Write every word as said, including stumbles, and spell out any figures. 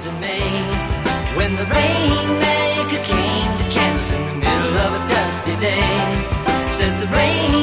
in May, when the rainmaker came to Kansas in the middle of a dusty day. Said the rain